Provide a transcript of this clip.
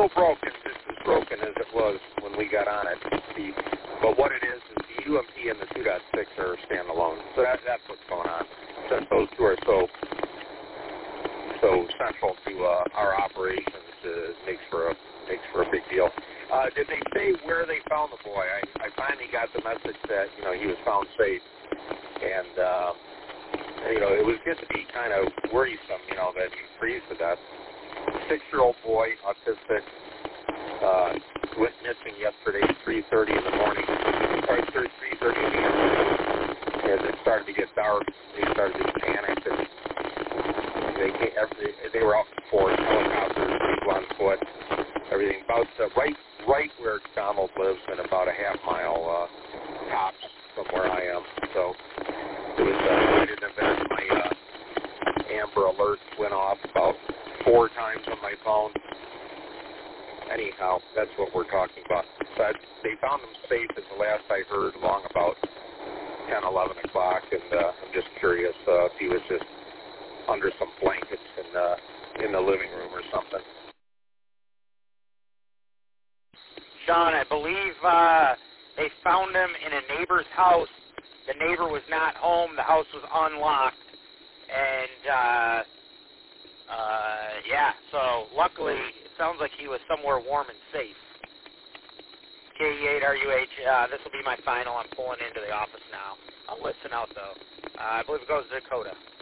still broken, just as broken as it was when we got on it. But what it is the UMP and the 2.6 are standalone. So that's what's going on. Since those two are so central to our operations, it makes for a big deal. Did they say where they found the boy? I finally got the message that he was found safe, and it was getting to be kind of worrisome, that he freeze to death. 6-year-old boy, autistic, went missing yesterday at 3:30 in the morning. Sorry, 3:30 in the afternoon. As it started to get dark, they started to panic, and they were out in force, helicopters, people on foot, everything. About right where Donald lives, and about a half-mile tops from where I am. So it was quite an event. My Amber Alerts went off about 4 times on my phone. Anyhow, that's what we're talking about. But they found him safe, as the last I heard, along about 10, 11 o'clock, and I'm just curious if he was just under some blankets in the living room or something. Sean, I believe they found him in a neighbor's house. The neighbor was not home. The house was unlocked. And, so luckily it sounds like he was somewhere warm and safe. KE8RUH, this will be my final. I'm pulling into the office now. I'll listen out, though. I believe it goes to Dakota.